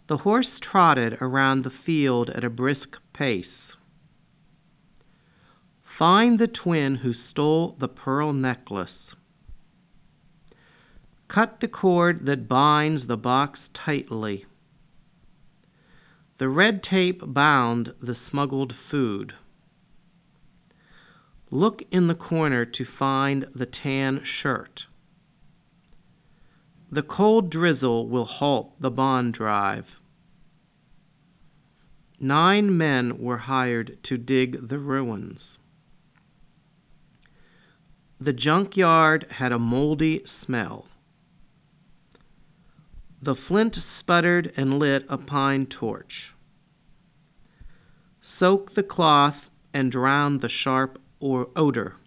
The horse trotted around the field at a brisk pace. Find the twin who stole the pearl necklace. Cut the cord that binds the box tightly. The red tape bound the smuggled food. Look in the corner to find the tan shirt. The cold drizzle will halt the bond drive. 9 men were hired to dig the ruins. The junkyard had a moldy smell. The flint sputtered and lit a pine torch. Soak the cloth and drown the sharp odor.